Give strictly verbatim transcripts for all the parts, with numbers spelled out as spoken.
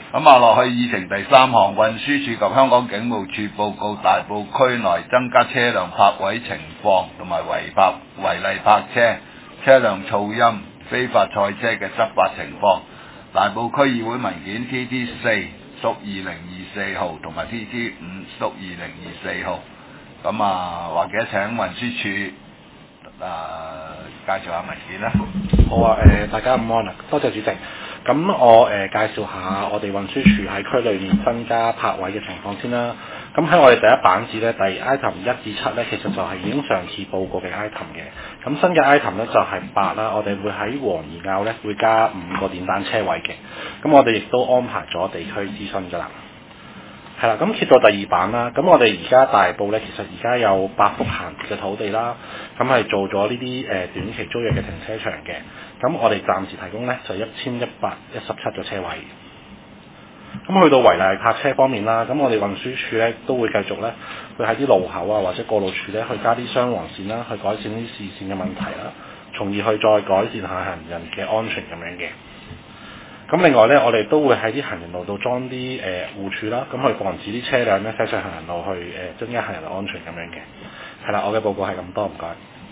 咁啊，落去議程第三項，運輸署及香港警務處報告大埔區內增加車輛泊位情況同埋違泊違例泊車、車輛噪音、非法賽車嘅執法情況。大埔區議會文件 T T 四屬二零二四號同埋 T T 五屬二零二四號。咁啊，或者請運輸署啊介紹下文件啦。 好啊，誒、呃、大家午安啊，多謝主席。咁我誒、呃、介紹下我哋運輸署喺區裏面增加泊位嘅情況先啦。咁喺我哋第一版紙咧，第 item 一至七咧，其實就係已經上次報告嘅 item 嘅。咁新嘅 item 咧就係八啦，我哋會喺黃怡坳咧會加五個電單車位嘅。咁我哋亦都安排咗地區諮詢㗎啦。係啦，咁揭到第二版啦。咁我哋而家大埔咧，其實而家有八幅閒置嘅土地啦。咁係做咗呢啲誒短期租約嘅停車場嘅。咁我哋暫時提供咧就一千一百一十七個車位。咁去到違例泊車方面啦，咁我哋運輸署咧都會繼續咧，會喺啲路口啊或者過路處咧去加啲雙黃線啦，去改善啲視線嘅問題啦，從而去再改善下行人嘅安全咁樣嘅。咁另外咧，我哋都會喺啲行人路度裝啲誒護柱啦，咁去防止啲車輛咧駛上行人路去誒、呃、增加行人安全咁樣嘅。係啦，我嘅報告係咁多，唔該。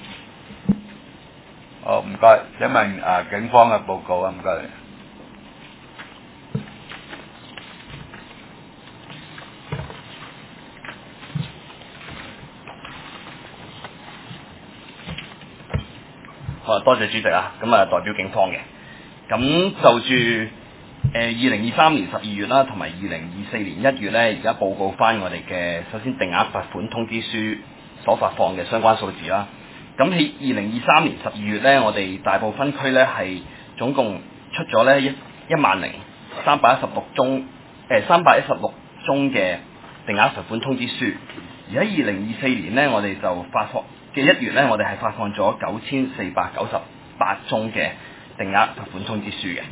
好，唔該。請問啊，警方嘅報告啊，唔該。 好，多謝主席啊，咁啊代表警方嘅。咁就住誒二零二三年十二月啦，同埋二零二四年一月咧，而家報告翻我哋嘅首先定額罰款通知書所發放嘅相關數字啦。咁喺二零二三年十二月咧，我哋大埔分區咧係總共出咗咧一一萬零三百一十六宗誒三百一十六宗嘅定額罰款通知書，而喺二零二四年咧，我哋就發放嘅一月咧，我哋係發放咗九千四百九十八宗嘅定額罰款通知書嘅。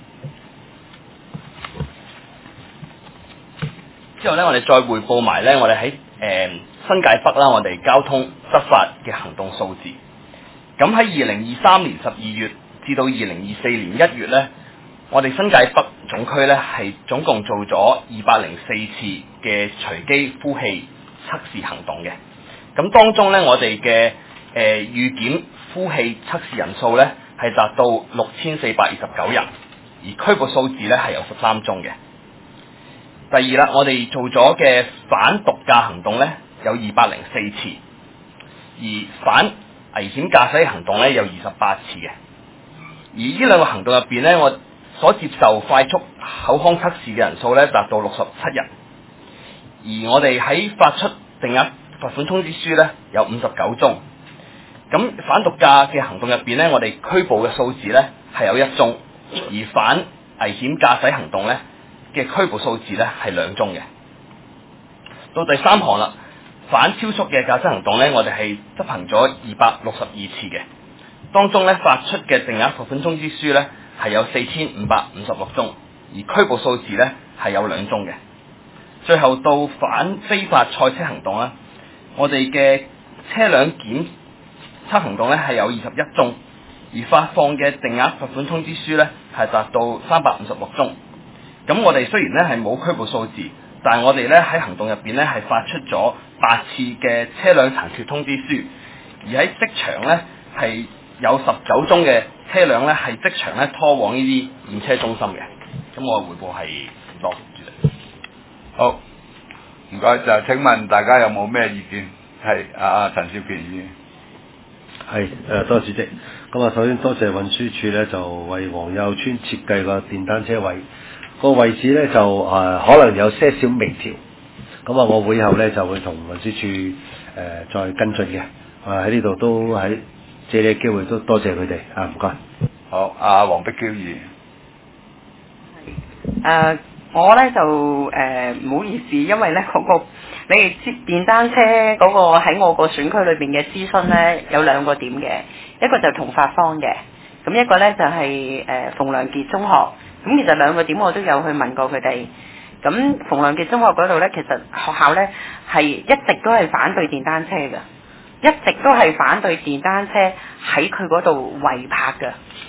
之後咧，我哋再匯報埋咧，我哋喺誒新界北啦，我哋交通執法嘅行動數字。咁喺二零二三年十二月至到二零二四年一月咧，我哋新界北總區咧係總共做咗二百零四次嘅隨機呼氣測試行動嘅。咁當中咧，我哋嘅誒預檢呼氣測試人數咧係達到六千四百二十九人，而拘捕數字咧係有十三宗嘅。第二啦，我哋做咗嘅反毒駕行動咧有二百零四次，而反危險駕駛行動咧有二十八次嘅。而呢兩個行動入邊咧，我所接受快速口腔測試嘅人數咧達到六十七人，而我哋喺發出定額罰款通知書咧有五十九宗。咁反毒駕嘅行動入邊咧，我哋拘捕嘅數字咧係有一宗，而反危險駕駛行動咧嘅拘捕數字咧係兩宗嘅。到第三項啦，反超速嘅駕駛行動咧，我哋係執行咗二百六十二次嘅，當中咧發出嘅定額罰款通知書咧係有四千五百五十六宗，而拘捕數字咧係有兩宗嘅。最後到反非法賽車行動啦，我哋嘅車輛檢測行動咧係有二十一宗，而發放嘅定額罰款通知書咧係達到三百五十六宗。咁我哋雖然咧係冇拘捕數字，但係我哋咧喺行動入邊咧係發出咗八次嘅車輛殘缺通知書，而喺職場咧係有十九宗嘅車輛咧係即場咧拖往呢啲驗車中心嘅。咁我嘅回報係唔多，主席。 好，唔該。就請問大家有冇咩意見？係啊，陳少權議員。 係誒，多謝主席。咁啊，首先多謝運輸署咧，就為黃幼村設計個電單車位。個位置咧就誒、呃、可能有些少微調，咁啊我會後咧就會同運輸署誒再跟進嘅。啊喺呢度都喺借呢個機會都多謝佢哋啊，唔該。 好，阿黃碧嬌議員。 誒、呃，我咧就誒唔、呃、好意思，因為咧嗰、那個你哋接電單車嗰個喺我個選區裏邊嘅諮詢咧有兩個點嘅，一個就同法方嘅，咁一個咧就係誒馮良傑中學。咁其實兩個點我都有去問過佢哋。咁馮良傑中學嗰度咧，其實學校咧係一直都係反對電單車嘅，一直都係反對電單車喺佢嗰度違泊嘅。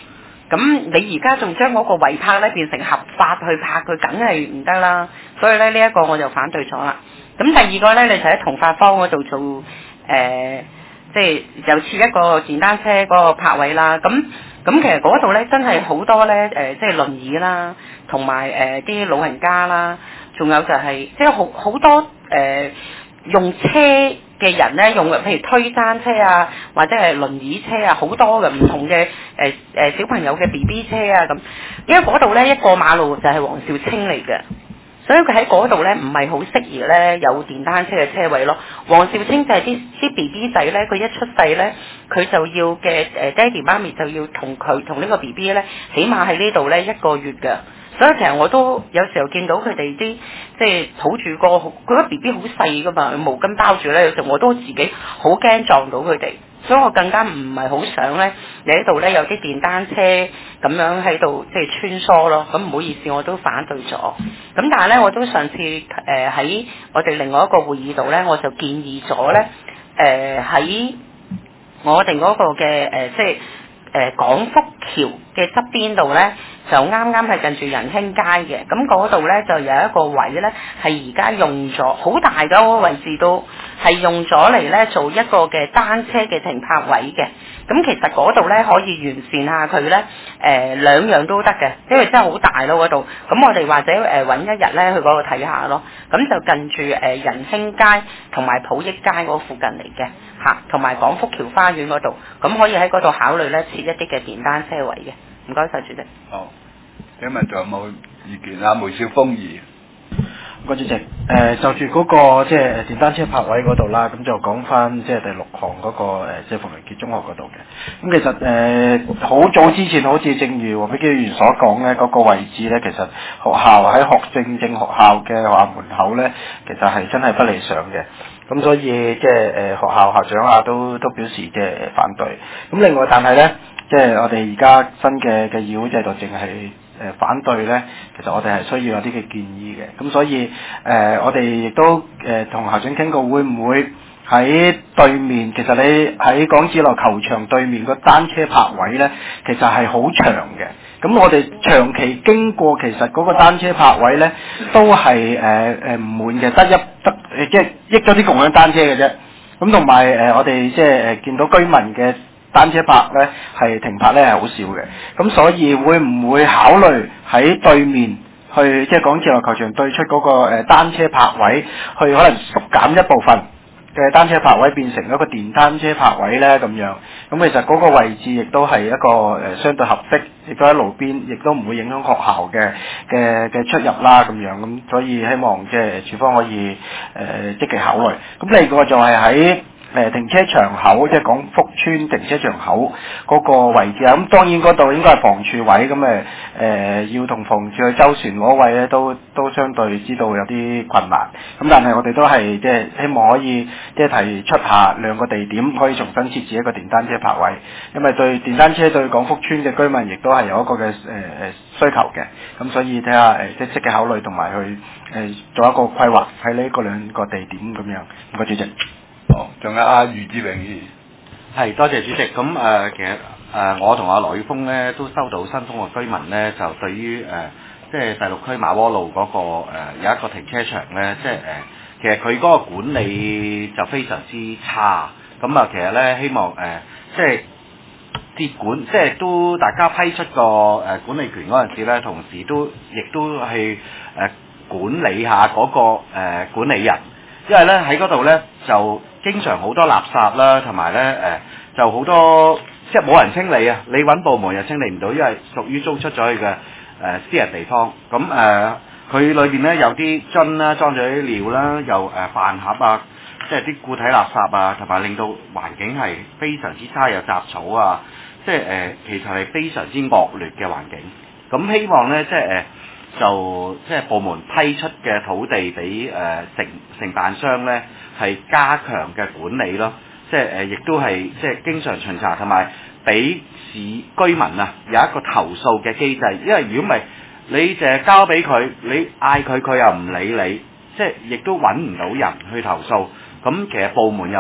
咁你而家仲將嗰個違泊咧變成合法去拍佢，梗係唔得啦。所以咧呢一個我就反對咗啦。咁第二個咧，你就喺同發坊嗰度做誒、呃，即係又設一個電單車嗰個泊位啦。咁咁其實嗰度咧真係好多咧誒、呃，即係輪椅啦，同埋誒啲老人家啦，仲有就係、是、即係好好多誒、呃、用車嘅人咧，用譬如推單車啊，或者係輪椅車啊，好多嘅唔同嘅誒誒小朋友嘅 B B 車啊咁。因為嗰度咧一過馬路就係黃兆清嚟嘅。所以佢喺嗰度咧，唔係好適宜咧有電單車嘅車位咯。黃兆清就係啲啲 B B 仔咧，佢一出世咧，佢就要嘅誒爹哋媽咪就要同佢同呢個 B B 咧，起碼喺呢度咧一個月㗎。所以其實我都有時候見到佢哋啲即係抱住個佢個 B B 好細噶嘛，毛巾包住咧，有時候我都自己好驚撞到佢哋。所以我更加唔係好想咧，你喺度咧有啲電單車咁樣喺度即係穿梭咯。咁唔好意思，我都反對咗。咁但係咧，我都上次誒喺、呃、我哋另外一個會議度咧，我就建議咗咧誒喺我哋嗰個嘅誒、呃、即係誒、呃、廣福橋嘅側邊度咧，就啱啱係近住仁興街嘅。咁嗰度咧就有一個位咧係而家用咗好大嘅嗰個位置都。係用咗嚟咧做一個嘅單車嘅停泊位嘅，咁其實嗰度咧可以完善下佢咧，誒、呃、兩樣都得嘅，因為真係好大咯嗰度。咁我哋或者誒揾、呃、一日咧去嗰度睇下咯。咁就近住誒、呃、仁興街同埋普益街嗰附近嚟嘅嚇，同埋廣福橋花園嗰度，咁可以喺嗰度考慮咧設一啲嘅電單車位嘅。唔該晒主席。 好，請問仲有冇意見啊？梅少豐議員。 唔該主席，誒、呃、就住嗰、那個即係電單車泊位嗰度啦，咁就講翻即係第六項嗰、那個、呃、即係馮麟傑中學嗰度嘅。咁其實誒好、呃、早之前，好似正如黃碧嬌議員所講咧，嗰、那個位置咧，其實學校喺學正正學校嘅學校門口咧，其實係真係不理想嘅。咁所以即係誒學校校長啊，都都表示即係反對。咁另外，但係咧，即係我哋而家新嘅嘅議會制度，淨係誒反對咧，其實我哋係需要有啲嘅建議嘅。咁所以誒、呃，我哋亦都誒同、呃、校長傾過，會唔會喺對面？其實你喺港子樂球場對面個單車泊位咧，其實係好長嘅。咁我哋長期經過，其實嗰個單車泊位咧，都係誒誒唔滿嘅，得一得誒即係益咗啲共享單車嘅啫。咁同埋誒我哋即係誒見到居民嘅單車泊咧係停泊咧係好少嘅。咁所以會唔會考慮喺對面去即係港子樂球場對出嗰個誒單車泊位，去可能縮減一部分嘅單車泊位變成一個電單車泊位咧咁樣，咁其實嗰個位置亦都係一個誒、呃、相對合適，亦都喺路邊，亦都唔會影響學校嘅嘅嘅出入啦咁樣，咁所以希望即係處方可以誒、呃、積極考慮。咁另外就係喺誒停車場口，即係廣福邨停車場口嗰個位置啊，咁當然嗰度應該係房署位，咁誒誒要同房署去周旋嗰位咧，都都相對知道有啲困難。咁但係我哋都係即係希望可以即係提出下兩個地點可以重新設置一個電單車泊位，因為對電單車對廣福邨嘅居民亦都係有一個嘅誒誒需求嘅。咁所以睇下誒即係積極考慮同埋去誒、呃、做一個規劃喺呢個兩個地點咁樣。唔該主席。 哦，仲有阿余志榮議員。 係，多謝主席。咁誒、呃，其實誒、呃，我同阿羅宇峰咧都收到新豐嘅居民咧，就對於誒、呃，即係第六區馬窩路嗰、那個、呃、有一個停車場咧，即係誒、呃，其實佢嗰個管理就非常之差。咁啊，其實咧希望誒、呃，即係接管，即係都大家批出個誒、呃、管理權嗰陣時咧，同時都亦都去誒、呃、管理下嗰、那個誒、呃、管理人。因為咧喺嗰度咧就經常好多垃圾啦，同埋咧誒就好多即係冇人清理啊！你揾部門又清理唔到，因為屬於租出咗去嘅誒私人地方。咁誒佢裏邊咧有啲樽啦，裝咗啲料啦，又誒飯盒啊，即係啲固體垃圾啊，同埋令到環境係非常之差，有雜草啊，即係誒、呃、其實係非常之惡劣嘅環境。咁希望咧即係誒。呃就即係部門批出嘅土地俾誒、呃、承承辦商咧，係加強嘅管理咯。即係誒，亦、呃、都係即係經常巡查，同埋俾市居民啊有一個投訴嘅機制。因為如果唔係，你淨係交俾佢，你嗌佢佢又唔理你，即係亦都揾唔到人去投訴。咁其實部門又唔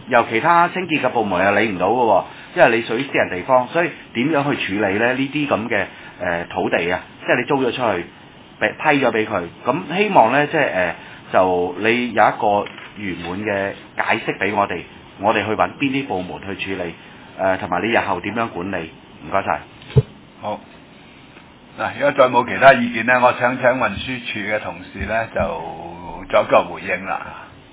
由其他清潔嘅部門又理唔到嘅喎，因為你屬於私人地方，所以點樣去處理咧？呢啲咁嘅誒土地啊，即係你租咗出去，俾批咗俾佢，咁希望咧即係誒、呃、就你有一個圓滿嘅解釋俾我哋，我哋去揾邊啲部門去處理，誒同埋你日後點樣管理？唔該晒。 好。嗱，如果再冇其他意見咧，我請請運輸署嘅同事咧就作個回應啦。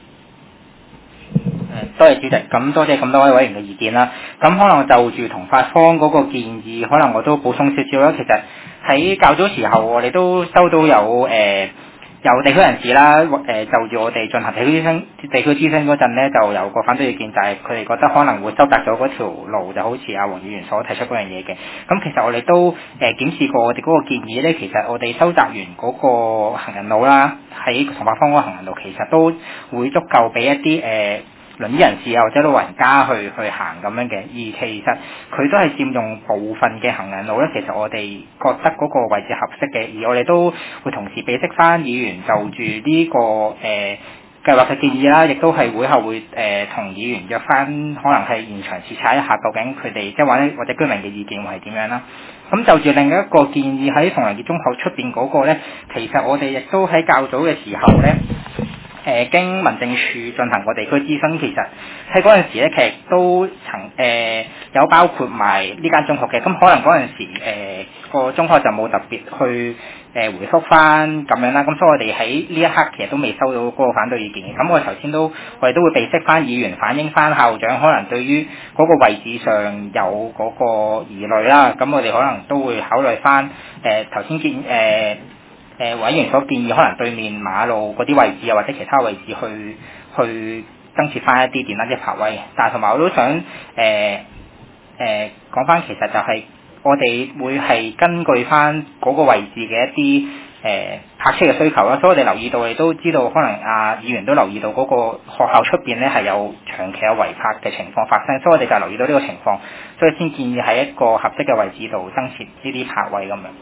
誒，多謝主席，咁多謝咁多位委員嘅意見啦。咁可能就住同法方嗰個建議，可能我都補充少少啦。其實喺較早時候，我哋都收到有誒、呃、有地區人士啦，誒、呃、就住我哋進行地區諮詢、地區諮詢嗰陣咧，就有個反對意見，就係佢哋覺得可能會收窄咗嗰條路，就好似阿黃議員所提出嗰樣嘢嘅。咁其實我哋都誒、呃、檢視過我哋嗰個建議咧，其實我哋收窄完嗰個行人路啦，喺同法方嗰個行人路，其實都會足夠俾一啲誒。呃輪椅人士啊，或者老人家去去行咁樣嘅，而其實佢都係佔用部分嘅行人路咧。其實我哋覺得嗰個位置合適嘅，而我哋都會同時俾釋翻議員就住呢、這個誒、呃、計劃嘅建議啦，亦都係會後會誒同、呃、議員約翻，可能係現場視察一下，究竟佢哋即係或者或者居民嘅意見會係點樣啦。咁就住另一個建議喺崇良傑中學出邊嗰個咧，其實我哋亦都喺較早嘅時候咧。誒、呃、經民政處進行過地區諮詢，其實喺嗰陣時咧，其實都曾誒、呃、有包括埋呢間中學嘅，咁可能嗰陣時誒個、呃、中學就冇特別去誒、呃、回覆翻咁樣啦，咁所以我哋喺呢一刻其實都未收到嗰個反對意見嘅。咁我哋頭先都我哋都會備悉翻議員反映翻校長可能對於嗰個位置上有嗰個疑慮啦，咁我哋可能都會考慮翻誒頭先見誒。呃誒、呃、委員所建議，可能對面馬路嗰啲位置啊，或者其他位置去去增設翻一啲電單車泊位。但係同埋我都想誒誒講翻，其實就係我哋會係根據翻嗰個位置嘅一啲誒、呃、泊車嘅需求啦。所以我哋留意到，我哋都知道，可能啊議員都留意到嗰個學校出邊咧係有長期有違泊嘅情況發生，所以我哋就留意到呢個情況，所以先建議喺一個合適嘅位置度增設呢啲泊位咁樣。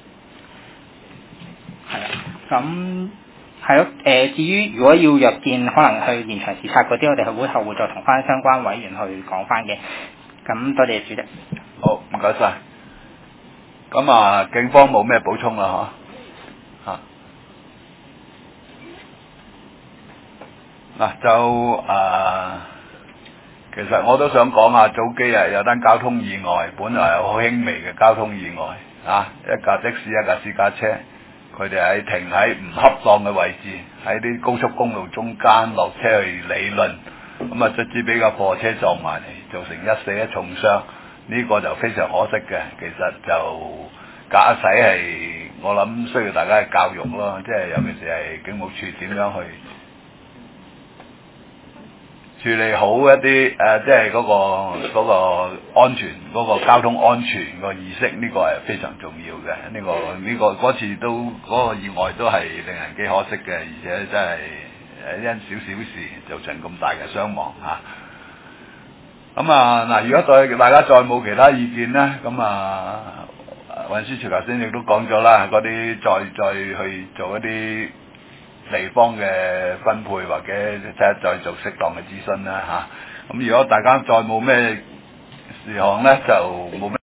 係啦，咁係咯，誒、呃，至於如果要約見，可能去現場視察嗰啲，我哋會後會再同翻相關委員去講翻嘅。咁多謝主席。 好，唔該晒。咁啊，警方冇咩補充啦，嚇嚇。嗱就啊，其實我都想講下，早幾日有單交通意外，本來係好輕微嘅交通意外，啊，一架的士，一架私家車。佢哋喺停喺唔恰當嘅位置，喺啲高速公路中間落車去理論，咁啊，卒之俾架貨車撞埋嚟，造成一死一重傷，呢、這個就非常可惜嘅。其實就駕駛係我諗需要大家嘅教育咯，即係尤其是係警務處點樣去處理好一啲誒、呃，即係嗰、那個嗰、那個安全嗰、那個交通安全個意識，呢、這個係非常重要嘅。呢、這個呢、這個嗰次都嗰、那個意外都係令人幾可惜嘅，而且真係誒因少少事造成咁大嘅傷亡嚇。咁啊嗱，如果對大家再冇其他意見咧，咁啊運輸署頭先亦都講咗啦，嗰啲再再去做一啲地方嘅分配或者即係再做適當嘅諮詢啦嚇，咁如果大家再冇咩事項咧，就冇咩。